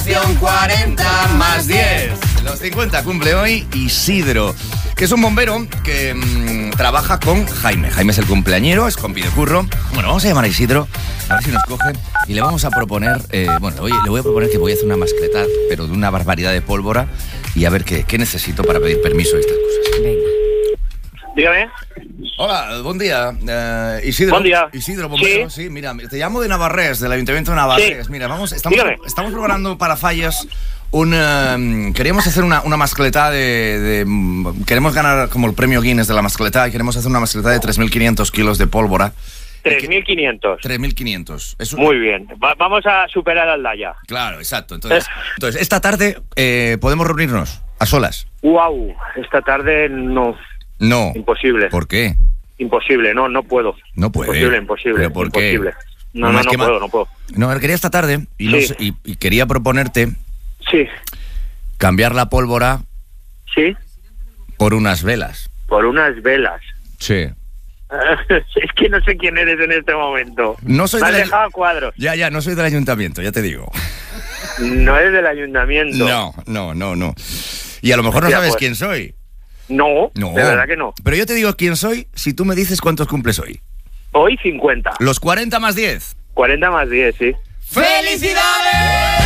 Generación 40 más 10. Los 50 cumple hoy Isidro, que es un bombero que trabaja con Jaime. Jaime es el cumpleañero, es compi de curro. Bueno, vamos a llamar a Isidro, a ver si nos coge. Y le vamos a proponer, le voy a proponer que voy a hacer una mascleta, pero de una barbaridad de pólvora. Y a ver qué necesito para pedir permiso de estas cosas. Venga. Dígame. Hola, buen día. Isidro. Buen día. Isidro, bombero. Sí, mira, te llamo de Navarrés, del Ayuntamiento de Navarrés. Sí. Mira, estamos preparando para Fallas queríamos hacer una mascleta queremos ganar como el premio Guinness de la mascleta y queremos hacer una mascleta de 3.500 kilos de pólvora. 3.500. 3.500. Muy bien. Vamos a superar al Daya. Claro, exacto. Entonces, esta tarde podemos reunirnos a solas. Wow, esta tarde no. No. Imposible. ¿Por qué? Imposible, no puedo. No puede. Imposible. ¿Pero por qué? Imposible. No puedo. No, quería esta tarde y, Sí. no sé, y quería proponerte Sí. cambiar la pólvora Sí. por unas velas. Por unas velas. Sí. Es que no sé quién eres en este momento. No soy Me has del dejado a cuadros. Ya, no soy del ayuntamiento, ya te digo. No eres del ayuntamiento. No. Y a lo mejor no Hostia, sabes pues. quién soy. No, de verdad que no. Pero yo te digo quién soy si tú me dices cuántos cumples hoy. Hoy 50. Los 40 más 10. 40 más 10, sí. ¡Felicidades!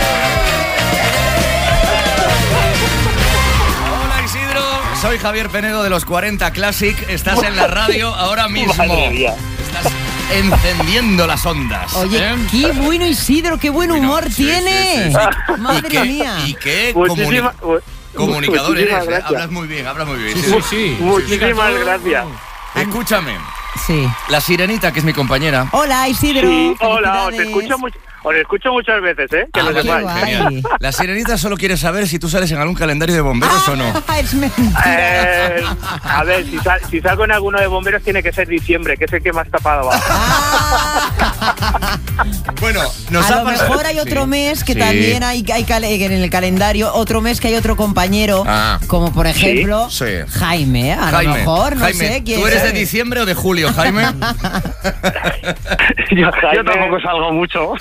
Hola Isidro, soy Javier Penedo de los 40 Classic. Estás en la radio ahora mismo. Madre mía. Estás encendiendo las ondas. Oye, qué bueno Isidro, qué buen humor Sí, tiene. sí, sí. Madre mía. Y qué comunicador muchísimas eres, gracias. hablas muy bien. Sí. Muchísimas gracias. Escúchame, Sí. la Sirenita, que es mi compañera. Hola Isidro. Sí, hola, os felicidades. escucho muchas veces, que lo vale, sepáis. guay. genial. La Sirenita solo quiere saber si tú sales en algún calendario de bomberos o no. Es mentira. A ver, si salgo en alguno de bomberos tiene que ser diciembre, que es el que más tapado va. Bueno, nos A ha lo pasado- mejor hay otro Sí. mes que Sí. también hay en el calendario, otro mes que hay otro compañero, como por ejemplo Sí. Jaime, a lo mejor, no Jaime, sé quién. ¿tú eres de sabe? diciembre o de julio, Jaime? Yo tampoco salgo mucho.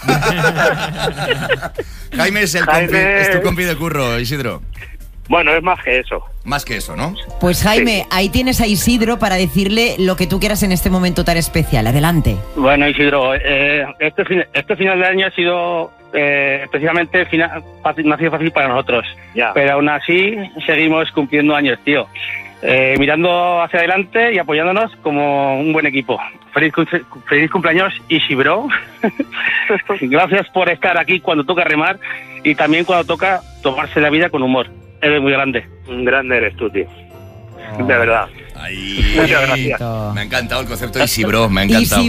Jaime es es tu compi de curro, Isidro. Bueno, es más que eso. Más que eso, ¿no? Pues Jaime, ahí tienes a Isidro para decirle lo que tú quieras en este momento tan especial. Adelante. Bueno, Isidro, este final de año ha sido precisamente no ha sido fácil para nosotros. Ya. Pero aún así seguimos cumpliendo años, tío. Mirando hacia adelante y apoyándonos como un buen equipo. Feliz cumpleaños, Isidro. Gracias por estar aquí cuando toca remar y también cuando toca tomarse la vida con humor. Eres muy grande. Un grande eres tú, tío. De verdad. Ay, Muchas gracias. Me ha encantado el concepto de Isibro, me ha encantado.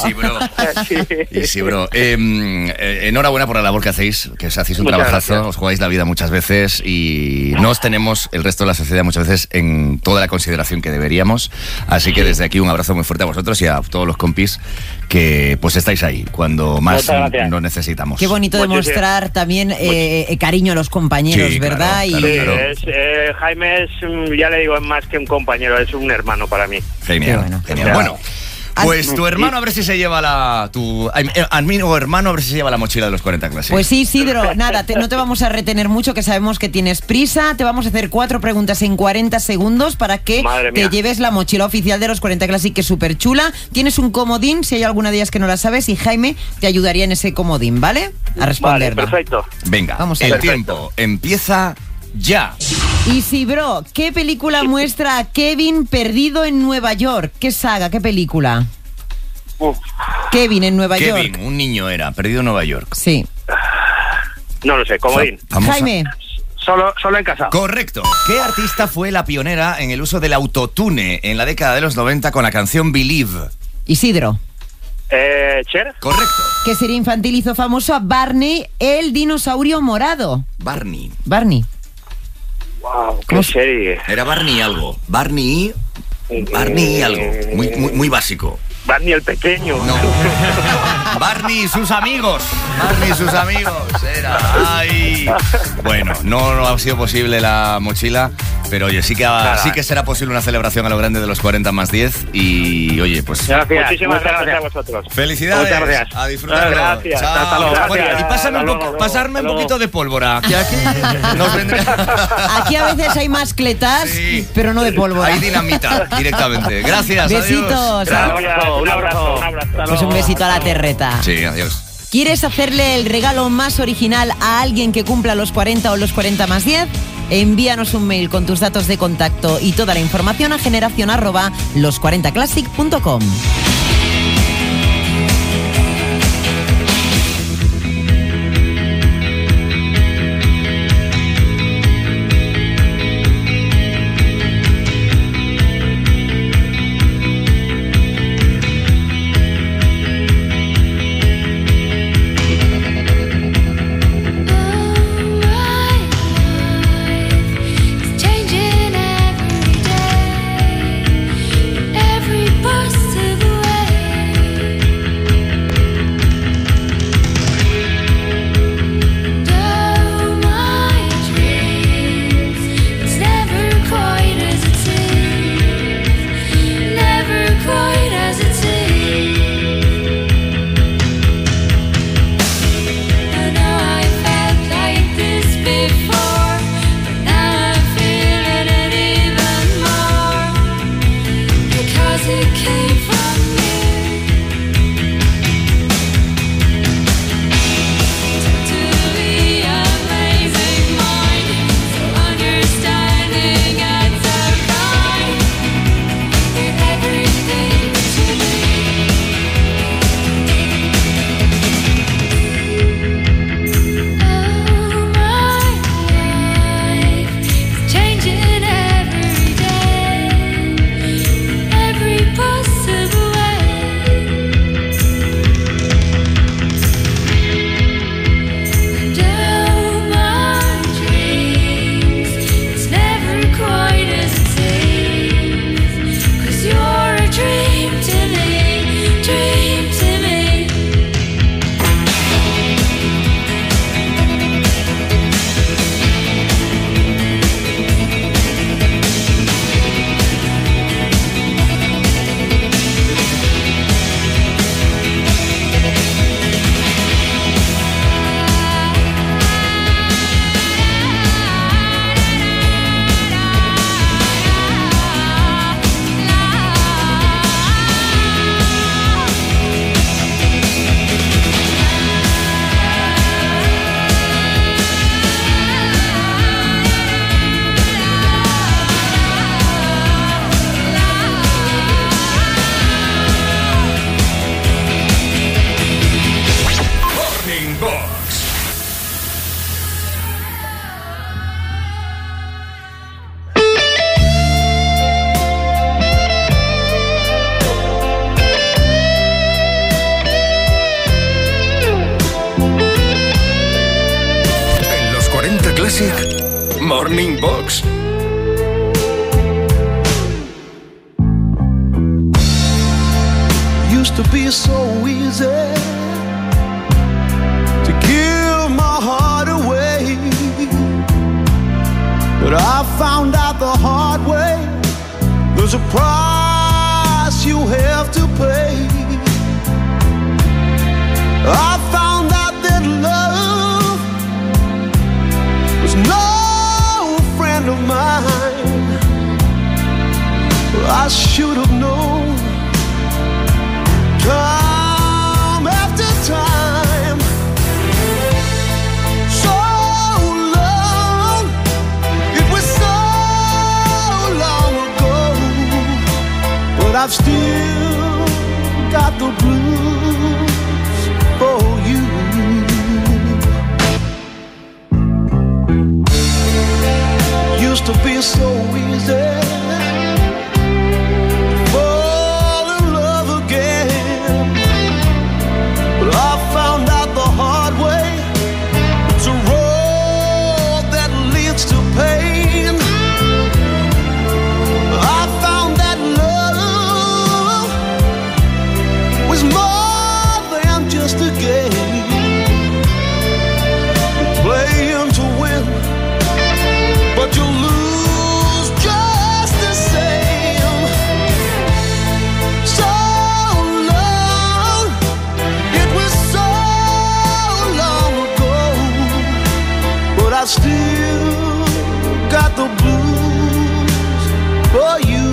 Isibro. Enhorabuena por la labor que hacéis, que hacéis un Muchas trabajazo, gracias. os jugáis la vida muchas veces y no os tenemos el resto de la sociedad muchas veces en toda la consideración que deberíamos. Así que desde aquí un abrazo muy fuerte a vosotros y a todos los compis que pues estáis ahí cuando más Muchas gracias. nos necesitamos. Qué bonito Muchísimas- demostrar también cariño a los compañeros, Sí, ¿verdad? claro, Sí, claro. Jaime es, ya le digo, es más que un compañero, es un hermano para mí. Genial, Qué bueno. genial. Bueno, pues tu hermano a ver si se lleva amigo hermano a ver si se lleva la mochila de los 40 Classic. Pues sí, Isidro, nada, no te vamos a retener mucho, que sabemos que tienes prisa. Te vamos a hacer 4 preguntas en 40 segundos para que Madre te mía. lleves la mochila oficial de los 40 Classic, que es súper chula. Tienes un comodín, si hay alguna de ellas que no la sabes, y Jaime te ayudaría en ese comodín, ¿vale? A Vale, responderla. perfecto. Venga, Vamos el allá. tiempo empieza ya. Isidro, ¿qué película muestra a Kevin perdido en Nueva York? ¿Qué saga, qué película? Uf, Kevin en Nueva Kevin, York. un niño era, perdido en Nueva York. Sí. no lo sé, comodín. Famosa. Jaime, Solo en casa. Correcto. ¿Qué artista fue la pionera en el uso del autotune en la década de los 90 con la canción Believe? Isidro. Cher, Correcto. ¿Qué serie infantil hizo famoso a Barney, el dinosaurio morado? Barney. Barney. wow, qué ¿Cómo se- serie. Era Barney algo. Barney algo. Muy básico. Barney el pequeño. No. Barney y sus amigos. Barney y sus amigos. Era. Ay. Bueno, no ha sido posible la mochila. Pero oye, sí que será posible una celebración a lo grande de los 40 más 10 y oye, pues... Gracias. Muchísimas gracias a vosotros. Felicidades. Muchas gracias. A disfrutarlo. Gracias. Chao. Hasta luego. Bueno, Gracias. y pasarme un poquito de pólvora, que aquí nos vendrá... Aquí a veces hay mascletas, Sí. pero no de pólvora. Hay dinamita directamente. Gracias, Besitos. adiós. Un abrazo. Pues un besito a la terreta. Sí, adiós. ¿Quieres hacerle el regalo más original a alguien que cumpla los 40 o los 40 más 10? Envíanos un mail con tus datos de contacto y toda la información a generación@los40classic.com. Morning Box. Used to be so easy to give my heart away, but I found out the hard way. There's a price you have to pay. I found out that love was no friend of mine. I should have known. Time after time, so long, it was so long ago, but I've still got the blues for you. Used to be so easy. still got the blues for you.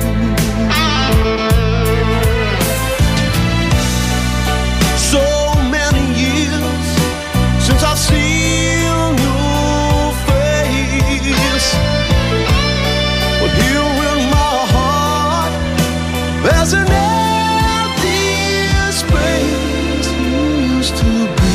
So many years since I've seen your face, but here in my heart there's an empty space you used to be.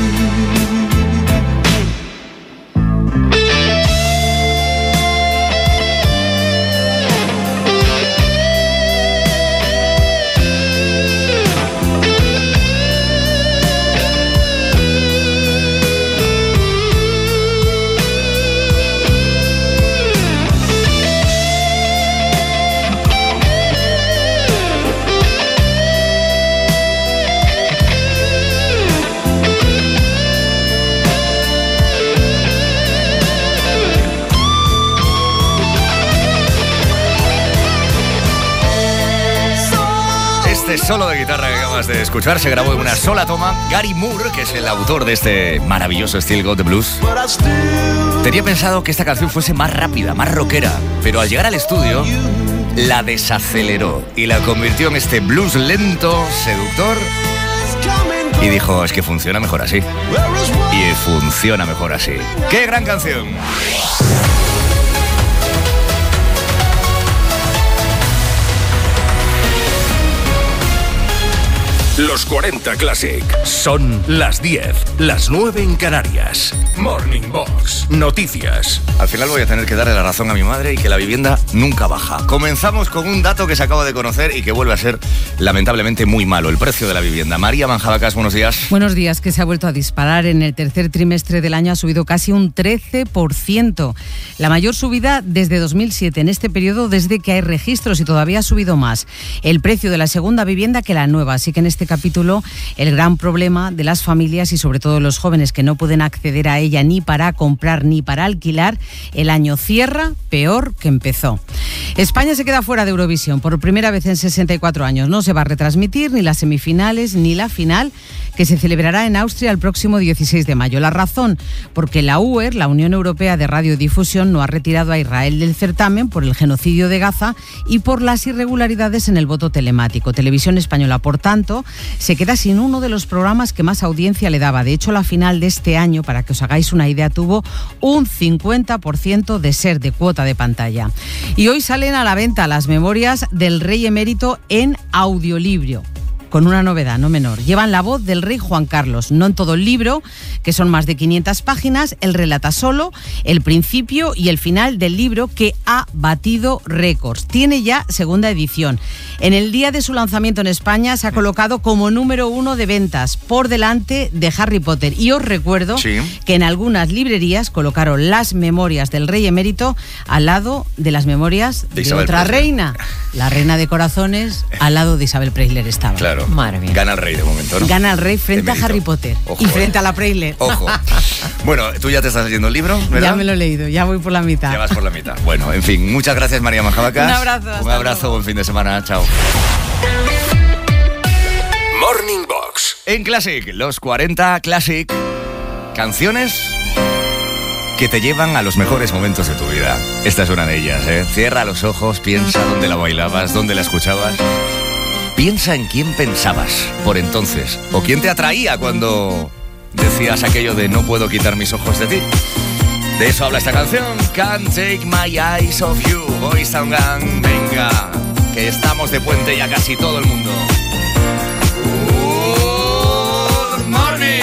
Este solo de guitarra que acabas de escuchar se grabó en una sola toma. Gary Moore, que es el autor de este maravilloso Still Got the Blues, tenía pensado que esta canción fuese más rápida, más rockera, pero al llegar al estudio la desaceleró y la convirtió en este blues lento, seductor, y dijo, es que funciona mejor así. Y funciona mejor así. ¡Qué gran canción! Los 40 Classic. Son las 10, las 9 en Canarias. Morning Box. Noticias. Al final voy a tener que darle la razón a mi madre y que la vivienda nunca baja. Comenzamos con un dato que se acaba de conocer y que vuelve a ser lamentablemente muy malo. El precio de la vivienda. María Manjabacas, buenos días. Buenos días, que se ha vuelto a disparar. En el tercer trimestre del año ha subido casi un 13%. La mayor subida desde 2007, en este periodo desde que hay registros, y todavía ha subido más el precio de la segunda vivienda que la nueva. Así que en este capítulo el gran problema de las familias y sobre todo los jóvenes que no pueden acceder a ella ni para comprar ni para alquilar, el año cierra peor que empezó. España se queda fuera de Eurovisión por primera vez en 64 años. No se va a retransmitir ni las semifinales ni la final, que se celebrará en Austria el próximo 16 de mayo. La razón, porque la UER, la Unión Europea de Radiodifusión, no ha retirado a Israel del certamen por el genocidio de Gaza y por las irregularidades en el voto telemático. Televisión Española, por tanto, se queda sin uno de los programas que más audiencia le daba. De hecho, la final de este año, para que os hagáis una idea, tuvo un 50% de ser de cuota de pantalla. Y hoy salen a la venta las memorias del rey emérito en audiolibro, con una novedad no menor. Llevan la voz del rey Juan Carlos, no en todo el libro, que son más de 500 páginas. Él relata solo el principio y el final del libro, que ha batido récords. Tiene ya segunda edición. En el día de su lanzamiento en España se ha colocado como número 1 de ventas, por delante de Harry Potter. Y os recuerdo que en algunas librerías colocaron las memorias del rey emérito al lado de las memorias de otra reina. La reina de corazones al lado de Isabel Preisler estaba. Claro. Madre mía. Gana el rey de momento, ¿no? Gana el rey frente a Harry Potter. Ojo, y frente a la Preisler. Ojo. Bueno, tú ya te estás leyendo el libro, ¿verdad? Ya me lo he leído, ya voy por la mitad. Ya vas por la mitad. Bueno, en fin, muchas gracias, María Manjabacas. Un abrazo. Un abrazo, buen fin de semana. Chao. Morning Box. En Classic, los 40 Classic. Canciones que te llevan a los mejores momentos de tu vida. Esta es una de ellas, ¿eh? Cierra los ojos, piensa dónde la bailabas, dónde la escuchabas. Piensa en quién pensabas por entonces, o quién te atraía cuando decías aquello de no puedo quitar mis ojos de ti. De eso habla esta canción, Can't Take My Eyes Off You. Boys Town Gang, venga, que estamos de puente ya casi todo el mundo. Good morning.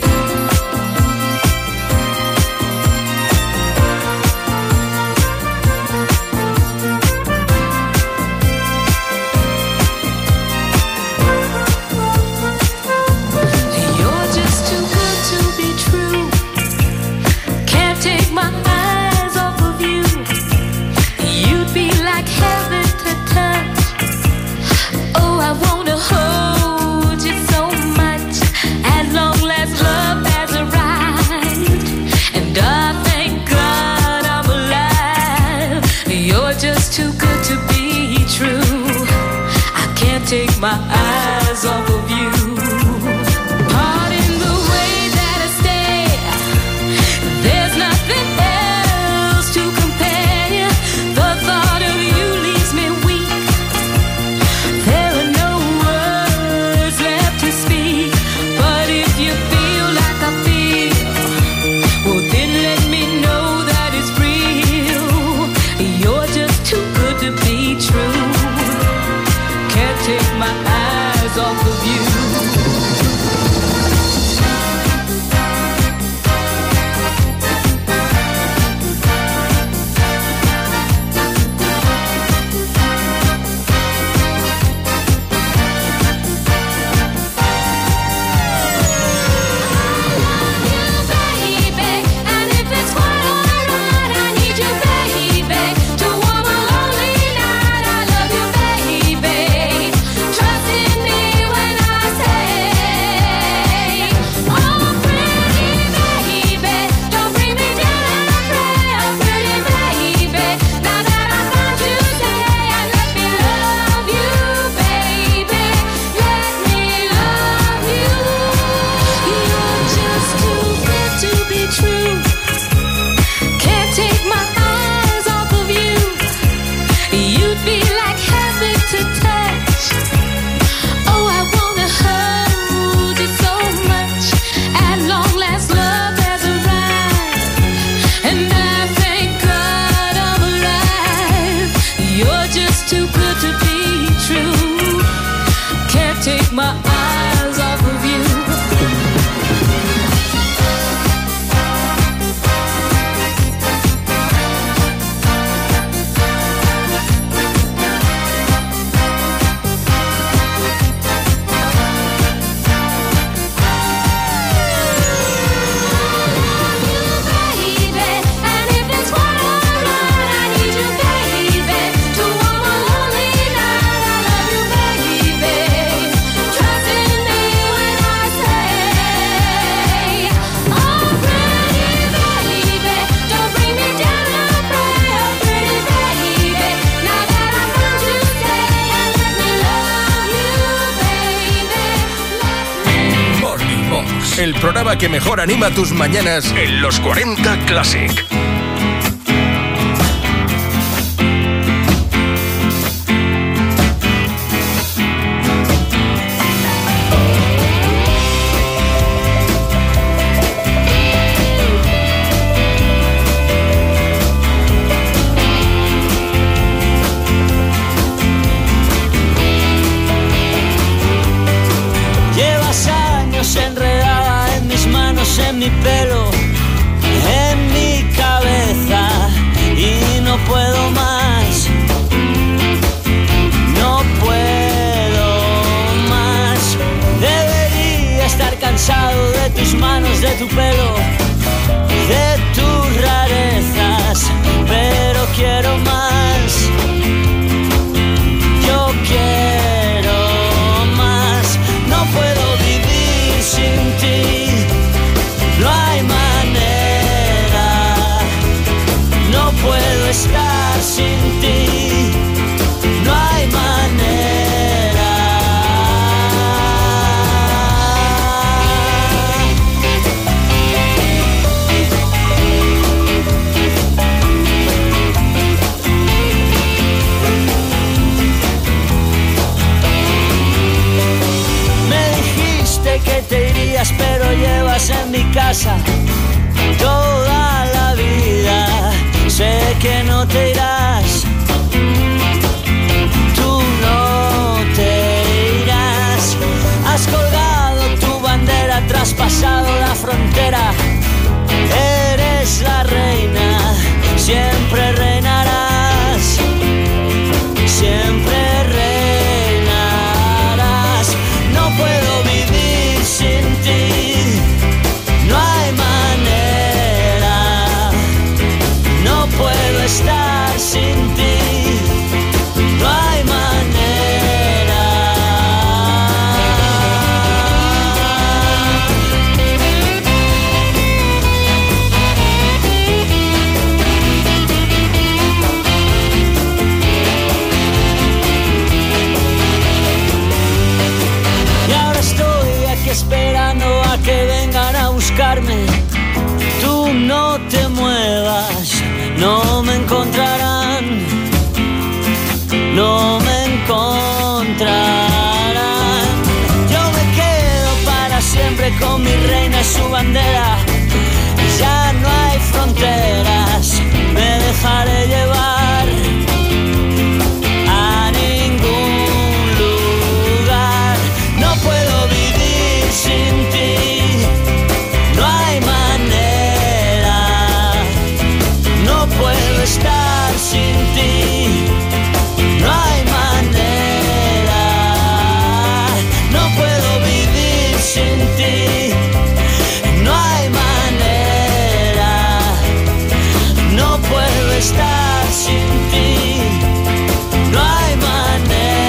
Take my eyes off of you. Pardon the way that I stay. There's nothing el programa que mejor anima tus mañanas en los 40 Classic. Enredada en mis manos, en mi pelo, en mi cabeza, y no puedo más, no puedo más. Debería estar cansado de tus manos, de tu pelo, de tus rarezas, pero quiero más, yo quiero más, no puedo sin ti, no hay manera, no puedo estar sin ti, no hay manera. Que te irías, pero llevas en mi casa toda la vida. Sé que no te irás, tú no te irás. Has colgado tu bandera, traspasado la frontera. Eres la reina, siempre reinarás, siempre reinarás. No puedo vivir sin ti, no hay manera, no puedo estar sin ti, no hay manera. Y ahora estoy aquí esperando a que vengan a buscarme. Tú no te muevas, no me encontrarán, no me encontrarán. Yo me quedo para siempre con mi reina y su bandera. Ya no hay fronteras, me dejaré llevar a ningún lugar. No puedo vivir sin ti, no hay manera, no puedo estar sin ti, no hay manera, no puedo vivir sin ti, no hay manera, no puedo estar sin ti, no hay manera.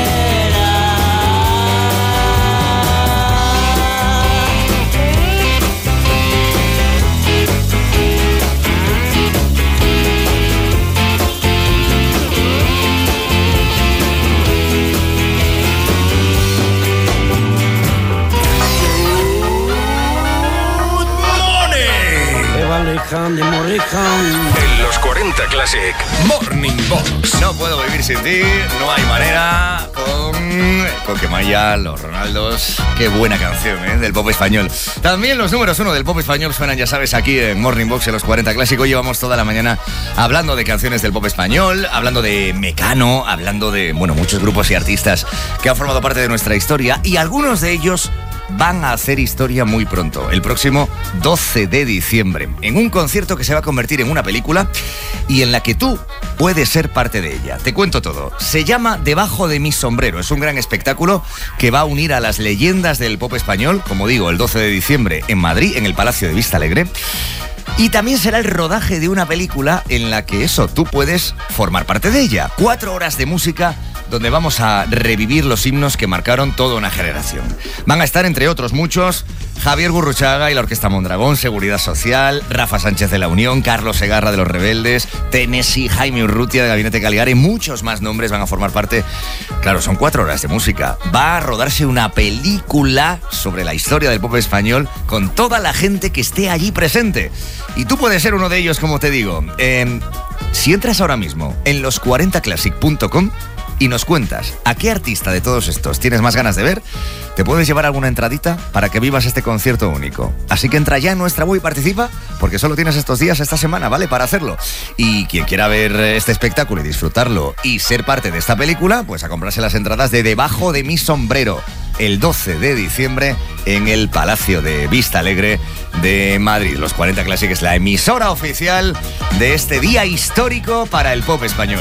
En los 40 Classic Morning Box. No puedo vivir sin ti, no hay manera. Con Coquemaya, Los Ronaldos. Qué buena canción, del pop español. También los números 1 del pop español suenan, ya sabes, aquí en Morning Box, en los 40 Classic. Hoy llevamos toda la mañana hablando de canciones del pop español, hablando de Mecano, hablando de, muchos grupos y artistas que han formado parte de nuestra historia, y algunos de ellos van a hacer historia muy pronto, el próximo 12 de diciembre, en un concierto que se va a convertir en una película y en la que tú puedes ser parte de ella. Te cuento todo. Se llama Debajo de mi sombrero. Es un gran espectáculo que va a unir a las leyendas del pop español, como digo, el 12 de diciembre en Madrid, en el Palacio de Vista Alegre. Y también será el rodaje de una película en la que tú puedes formar parte de ella. 4 horas de música donde vamos a revivir los himnos que marcaron toda una generación. Van a estar, entre otros muchos, Javier Gurruchaga y la Orquesta Mondragón, Seguridad Social, Rafa Sánchez de La Unión, Carlos Segarra de Los Rebeldes, Tennessee, Jaime Urrutia de Gabinete Caligari y muchos más nombres van a formar parte. Claro, son 4 horas de música. Va a rodarse una película sobre la historia del pop español con toda la gente que esté allí presente. Y tú puedes ser uno de ellos, como te digo. Si entras ahora mismo en los40classic.com y nos cuentas a qué artista de todos estos tienes más ganas de ver, te puedes llevar alguna entradita para que vivas este concierto único. Así que entra ya en nuestra web y participa, porque solo tienes estos días, esta semana, ¿vale? Para hacerlo. Y quien quiera ver este espectáculo y disfrutarlo y ser parte de esta película, pues a comprarse las entradas de Debajo de mi sombrero, el 12 de diciembre en el Palacio de Vista Alegre de Madrid. Los 40 Classic es la emisora oficial de este día histórico para el pop español.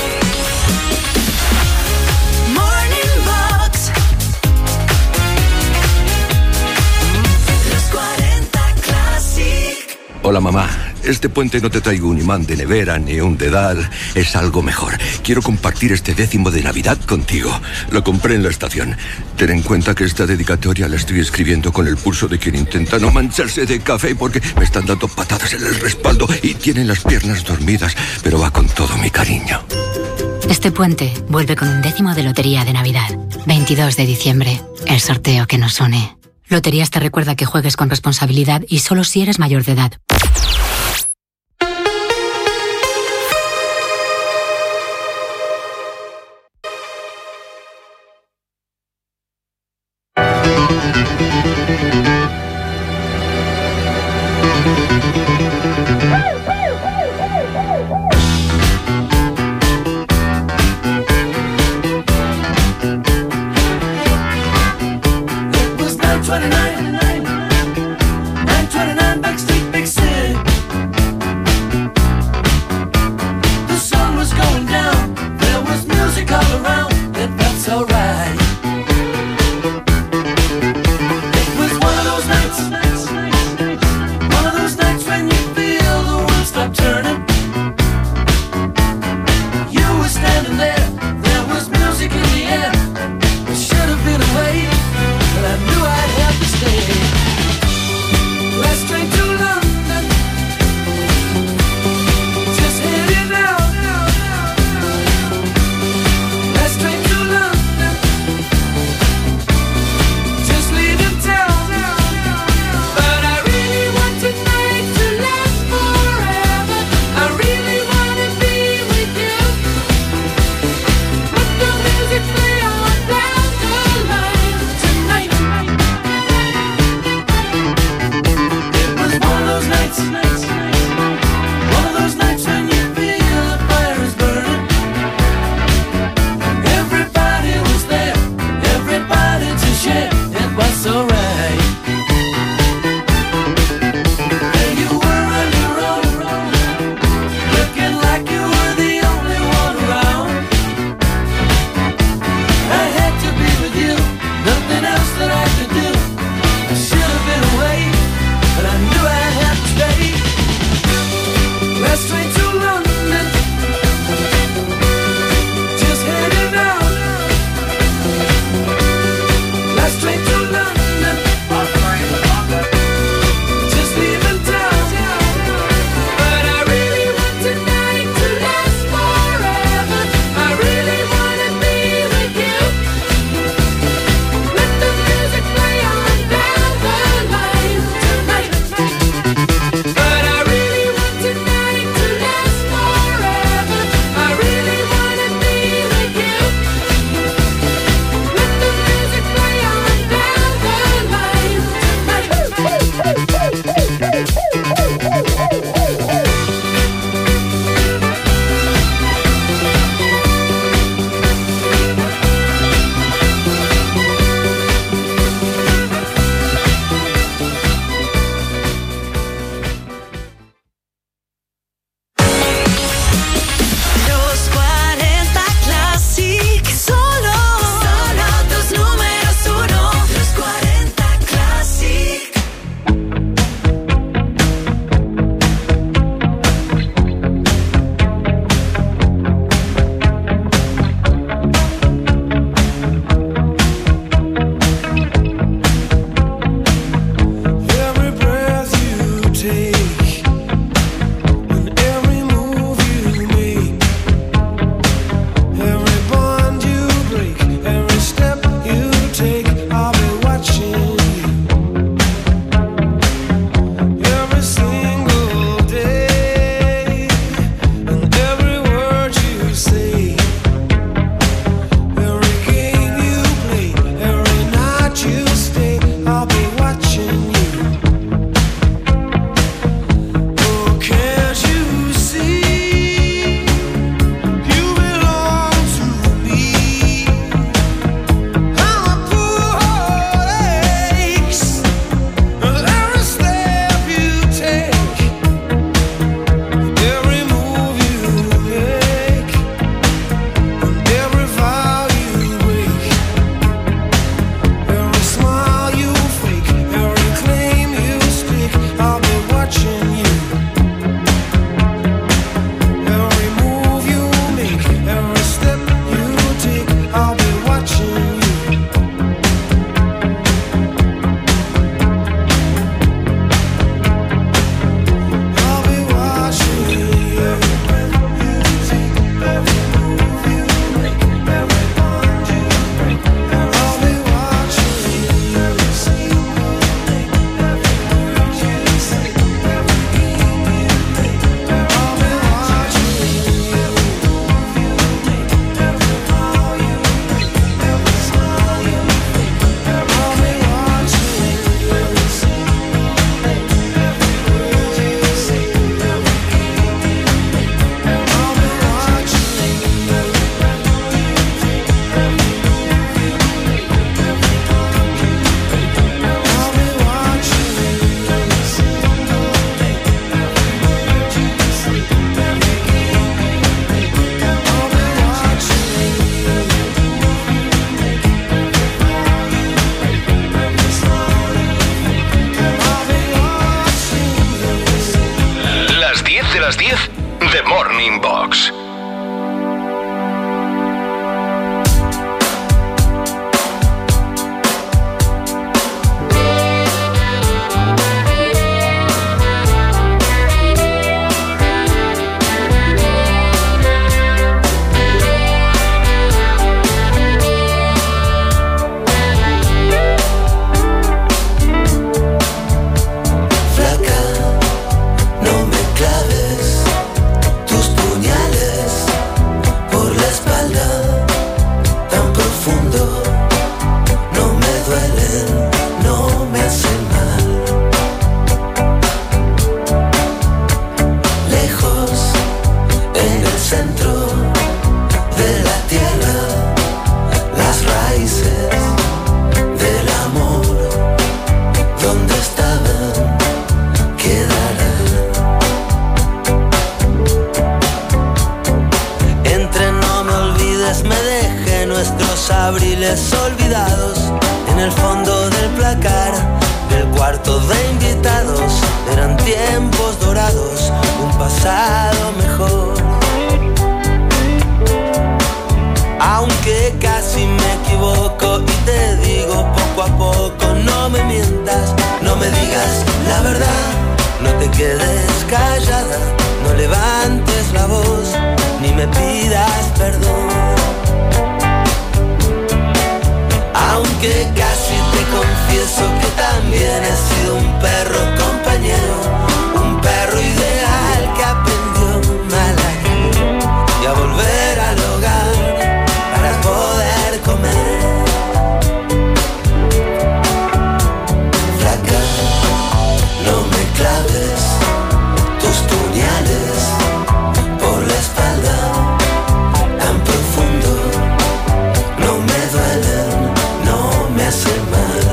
Hola mamá, este puente no te traigo un imán de nevera ni un dedal, es algo mejor. Quiero compartir este 10º de Navidad contigo. Lo compré en la estación. Ten en cuenta que esta dedicatoria la estoy escribiendo con el pulso de quien intenta no mancharse de café porque me están dando patadas en el respaldo y tienen las piernas dormidas, pero va con todo mi cariño. Este puente vuelve con un 10º de Lotería de Navidad. 22 de diciembre, el sorteo que nos une. Loterías te recuerda que juegues con responsabilidad y solo si eres mayor de edad. It was 9:29 backstage, big city. las 10, The Morning Box. Abriles olvidados en el fondo del placar del cuarto de invitados. Eran tiempos dorados, un pasado mejor. Aunque casi me equivoco y te digo poco a poco, no me mientas, no me digas la verdad, no te quedes callada, no levantes la voz, ni me pidas perdón. Aunque casi te confieso que también he sido un perro compañero, un perro ideal que aprendió mal a ir y a volver al hogar para poder comer. Flaca, no me claves tus puñales por la espalda tan profundo, no me duelen, me hace mal.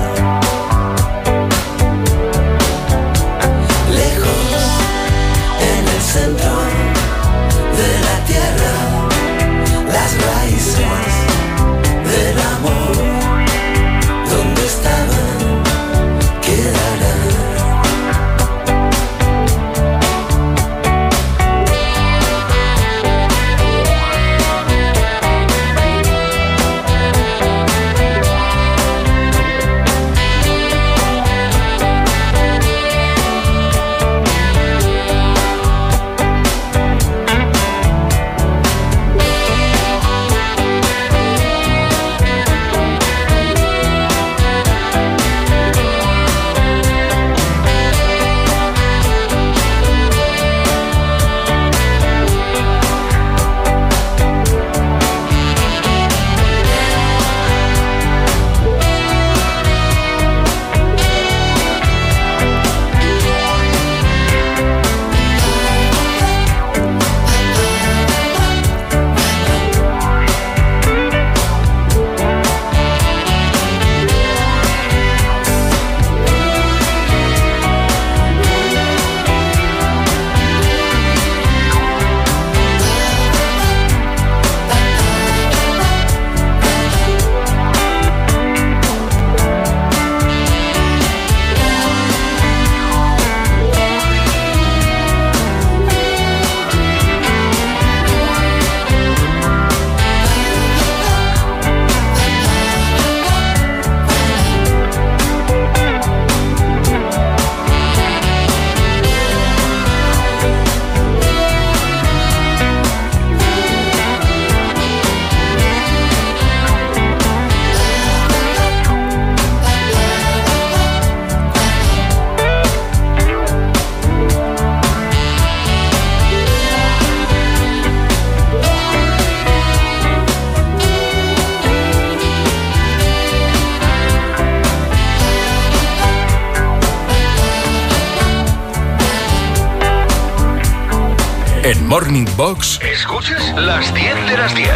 Lejos, en el centro de la tierra, las raíces del amor, donde estaban, quedarán. En Morning Box, ¿escuchas? Las 10 de las 10.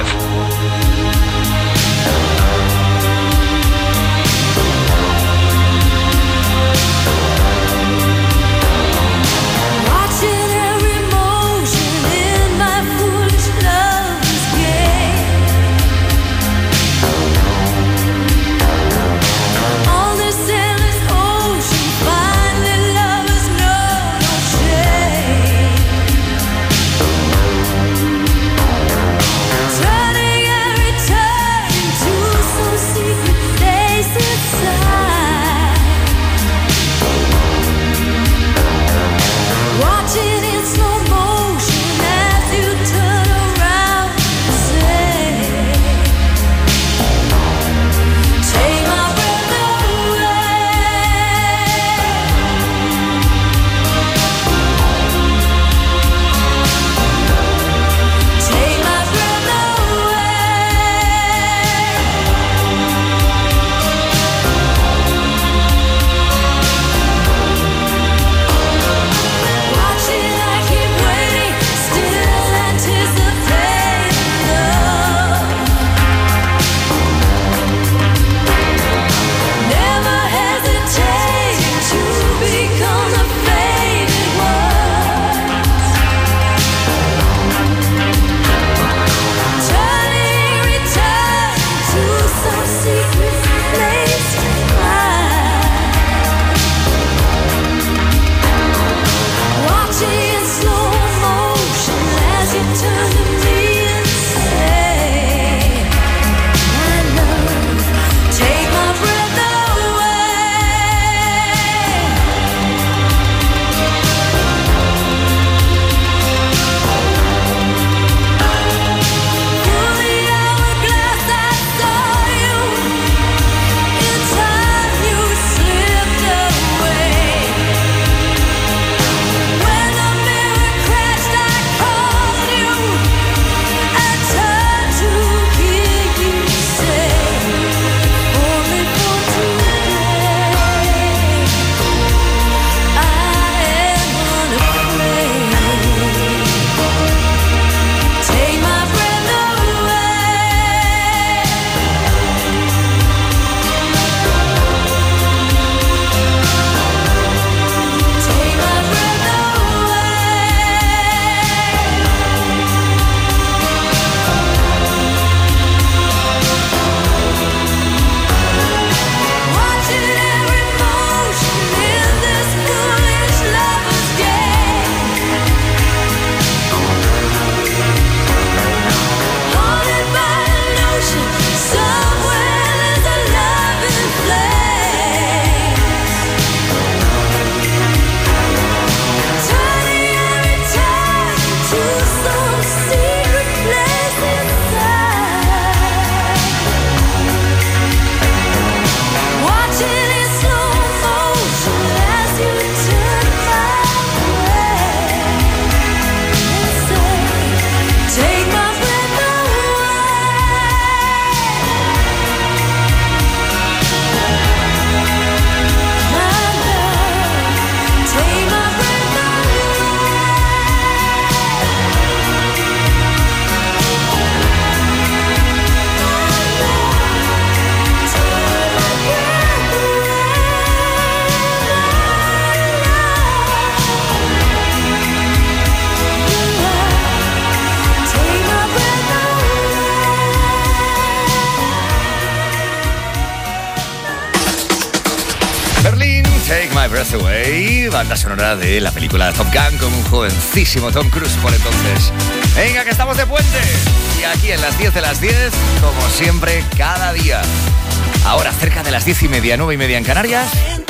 Castaway, banda sonora de la película Top Gun con un jovencísimo Tom Cruise por entonces. Venga, que estamos de puente. Y aquí en las 10 de las 10, como siempre, cada día. Ahora, cerca de las 10:30, 9:30 en Canarias.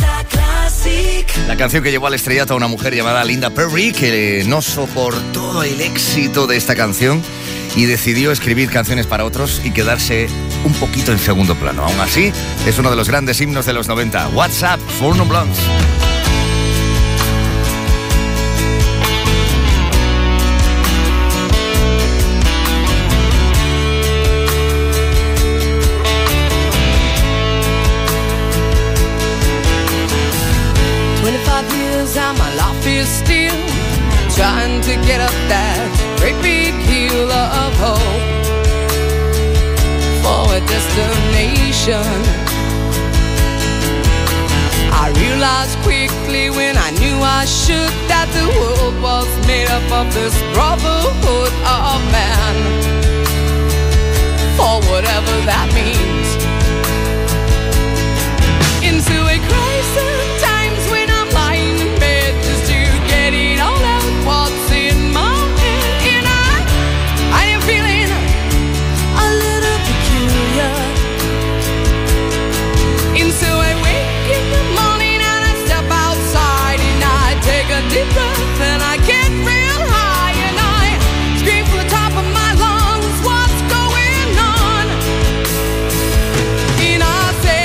La canción que llevó al estrellato a una mujer llamada Linda Perry, que no soportó el éxito de esta canción y decidió escribir canciones para otros y quedarse un poquito en segundo plano. Aún así, es uno de los grandes himnos de los 90. What's Up, Four Non Blondes. And my life is still trying to get up that great big hill of hope for a destination. I realized quickly when I knew I should that the world was made up of this brotherhood of man, for whatever that means. Into a crisis times when I'm lying in bed just to get it all out what's in my head. And I am feeling a little peculiar. And so I wake in the morning and I step outside and I take a deep breath and I get real high and I scream from the top of my lungs, what's going on? And I say,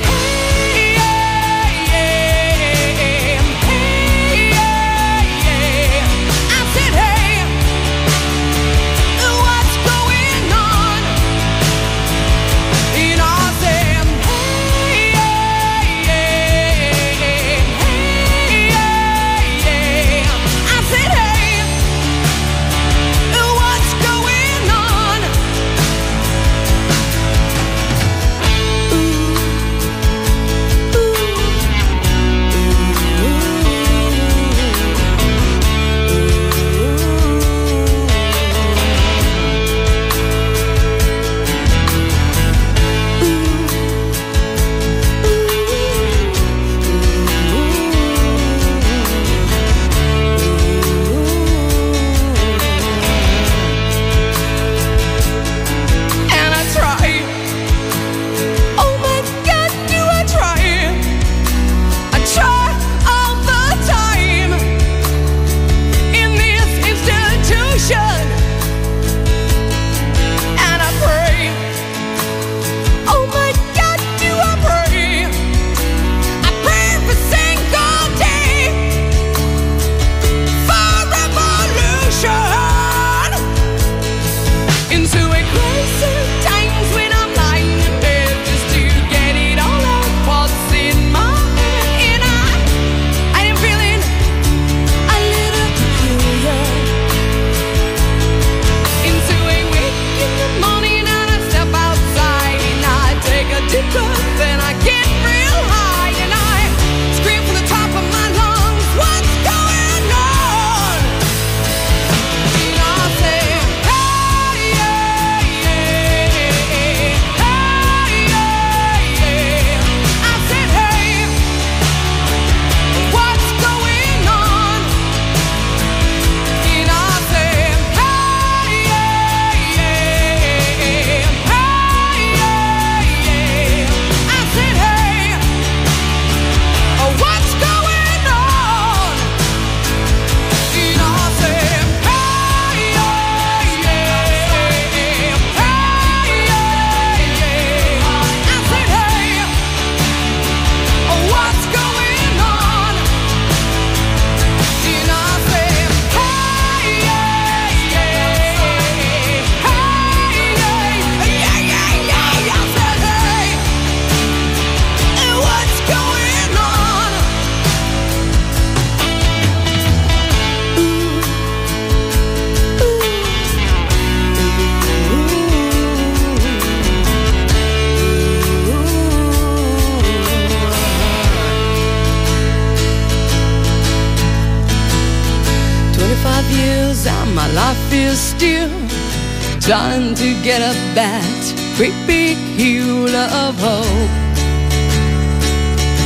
trying to get up that great big hill of hope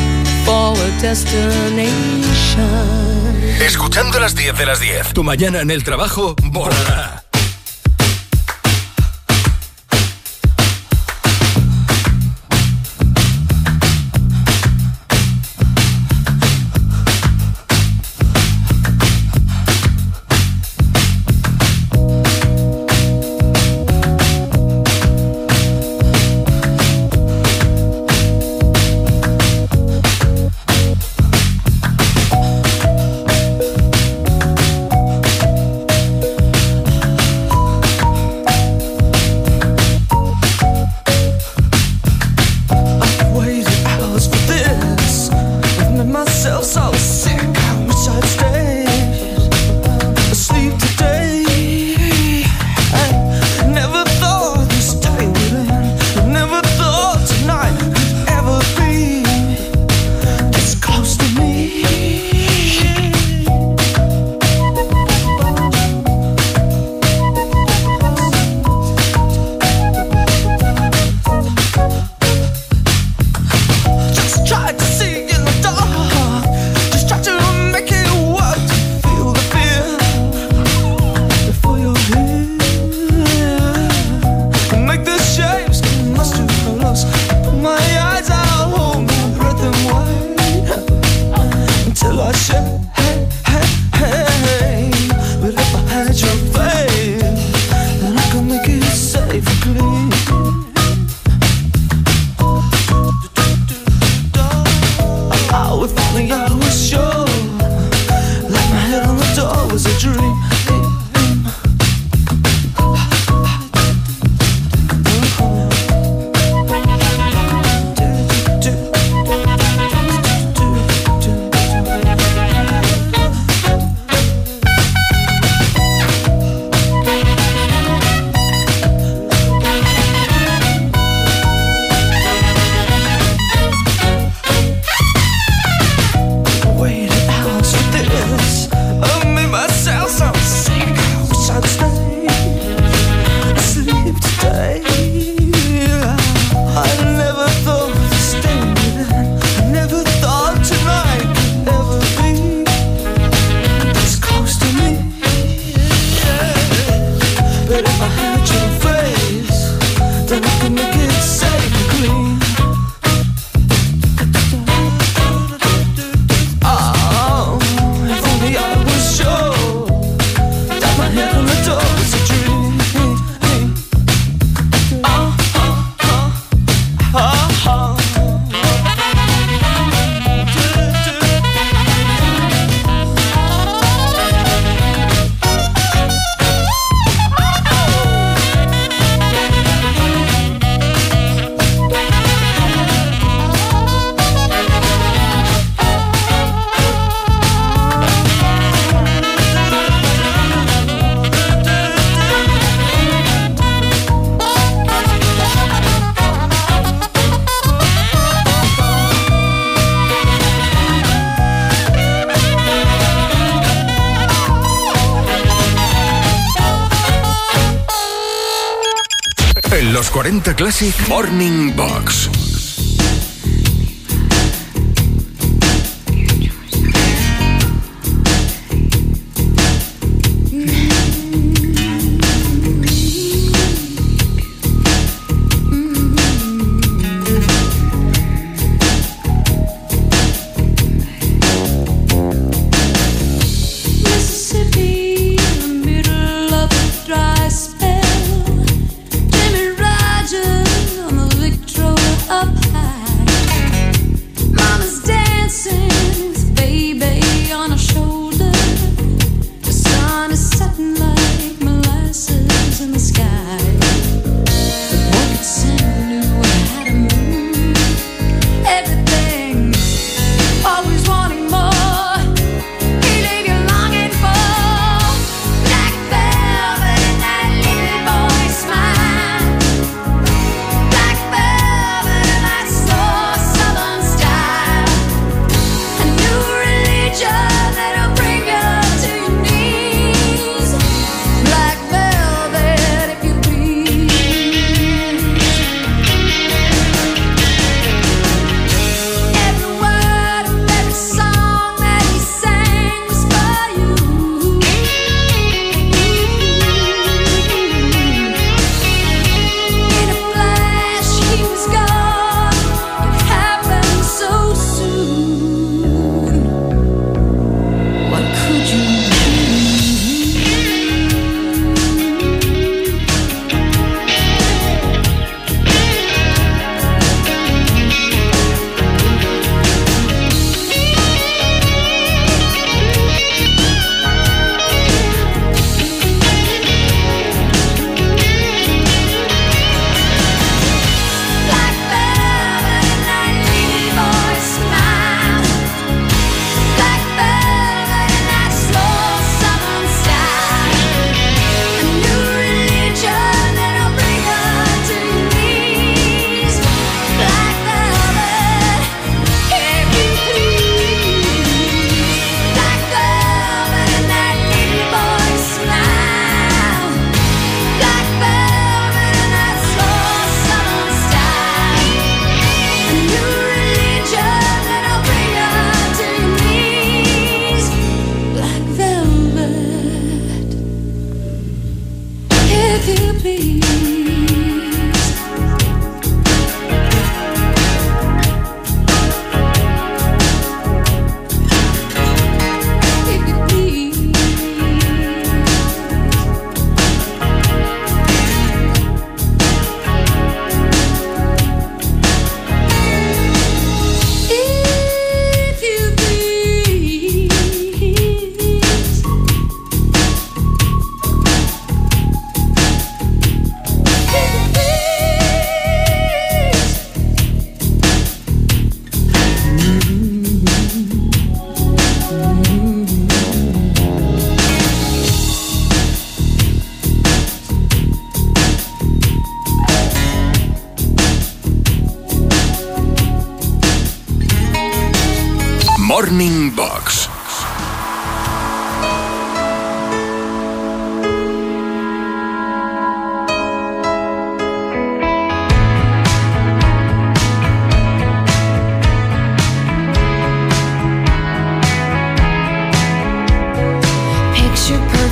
for a destination. Escuchando las 10 de las 10, tu mañana en el trabajo volará. Los 40 Classic Morning Box. Of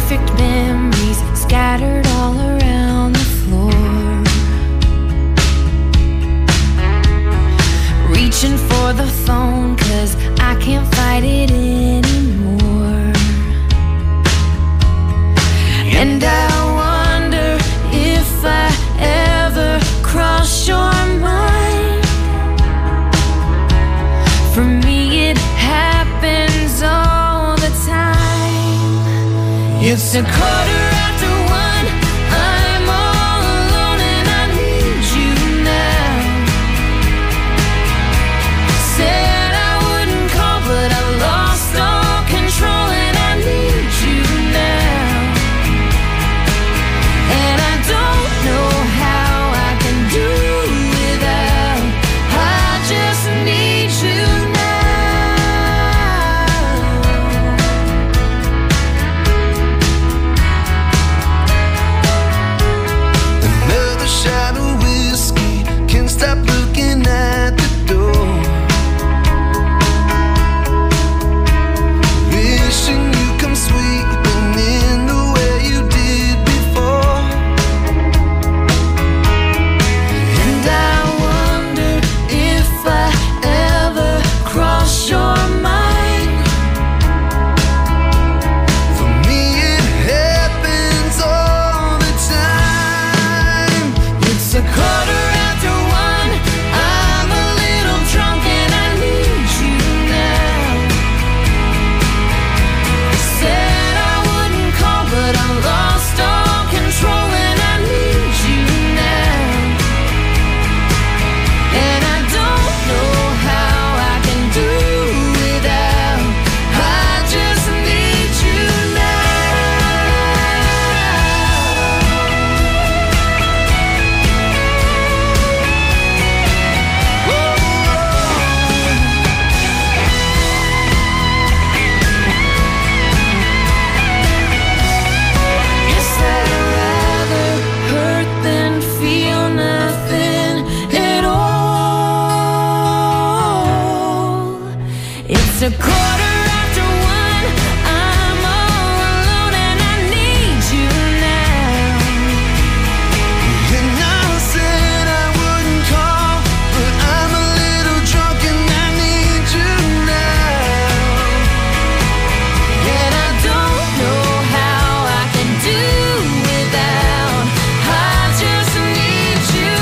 Imperfect memories scattered all around the floor. Reaching for the phone 'cause I can't fight it anymore. And I wonder if I ever cross your mind. For me it happens all the time. It's a quarter after one, I'm all alone and I need you now. Said I wouldn't call but I lost all control and I need you now. And I don't know how I can do without. I just need you Another shot of whiskey, can't stop looking at the door. Wishing you come sweeping in the way you did before. and I wonder if I ever cross your mind. For me it happens all the time. It's a quarter after one, I'm a little drunk and I need you now. Said I wouldn't call but I lost all control and I need you now. And I don't know how I can do without. I just need you Guess I'd rather hurt than feel nothing at all. It's a quarter after one, I'm all alone and I need you now. And I said I wouldn't call, but I'm a little drunk and I need you now. And I don't know how I can do without. I just need you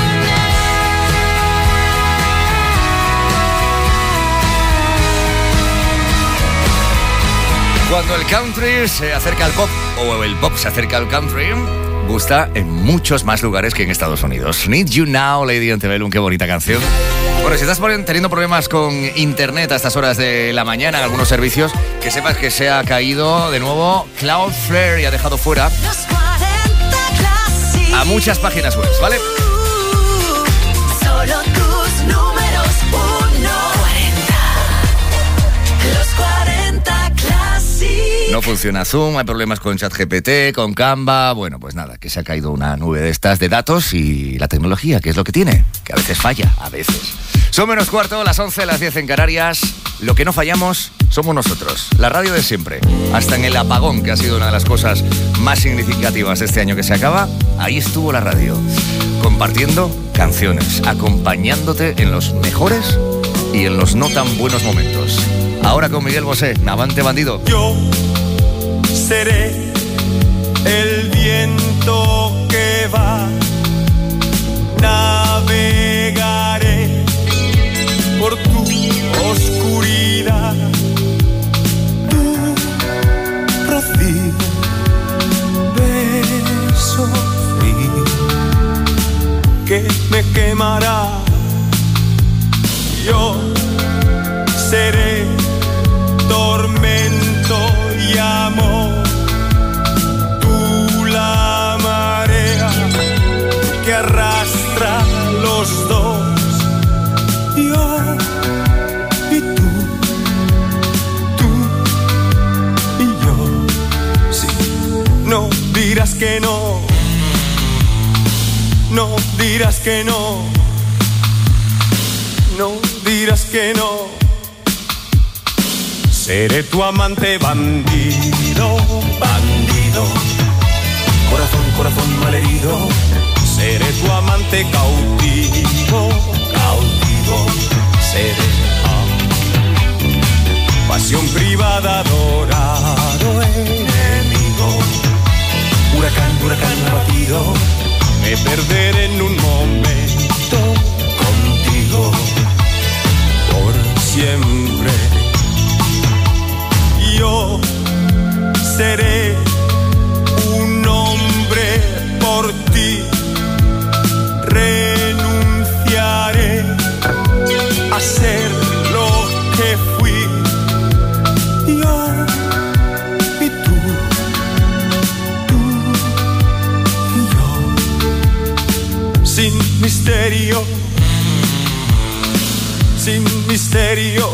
Cuando el country se acerca al pop o el pop se acerca al country, gusta en muchos más lugares que en Estados Unidos. Need You Now, Lady Antebellum, qué bonita canción. Bueno, si estás teniendo problemas con internet a estas horas de la mañana en algunos servicios, que sepas que se ha caído de nuevo Cloudflare y ha dejado fuera a muchas páginas web, ¿vale? Solo tus números 1. 40. Los 40 Classic. No funciona Zoom, hay problemas con ChatGPT, con Canva. Bueno, pues nada, que se ha caído una nube de estas de datos y la tecnología, que es lo que tiene, que a veces falla, a veces. Son menos cuarto, las 11, las 10 en Canarias. Lo que no fallamos somos nosotros, la radio de siempre. Hasta en el apagón, que ha sido una de las cosas más significativas de este año que se acaba, ahí estuvo la radio, compartiendo canciones, acompañándote en los mejores y en los no tan buenos momentos. Ahora con Miguel Bosé, Navante Bandido. Yo seré el viento que va, navegaré por tu oscuridad, tu rocío, beso frío que me quemará. Yo seré tormento y amor, tú la marea que arrastra los dos, yo y tú y yo. Sí, no dirás que no, no dirás que no, no dirás que no. Seré tu amante bandido, bandido. bandido. Corazón, corazón malherido, seré tu amante cautivo, cautivo, seré. Pasión privada, adorado enemigo. Huracán, huracán abatido, me perderé en un momento contigo por siempre. Yo seré un hombre por ti, renunciaré a ser lo que fui. Yo y tú y yo, sin misterio, sin misterio,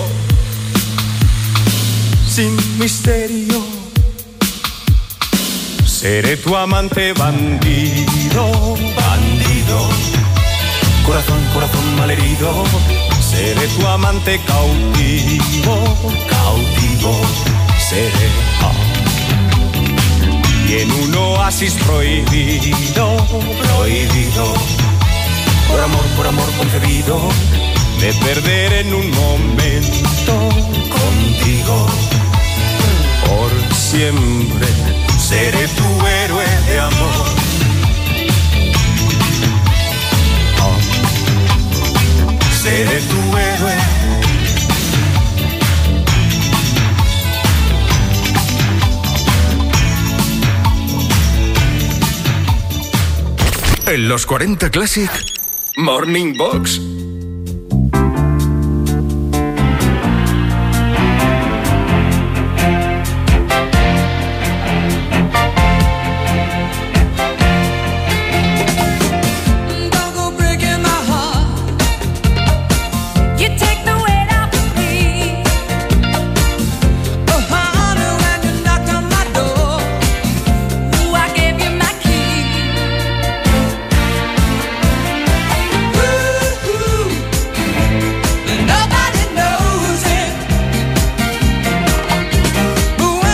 sin misterio. Seré tu amante bandido, bandido. Corazón, corazón malherido, seré tu amante cautivo, cautivo, seré. Y en un oasis prohibido, prohibido, por amor concebido, me perderé en un momento contigo. Por siempre seré tu héroe de amor. Seré tu héroe. En los 40 Classic, Morning Box,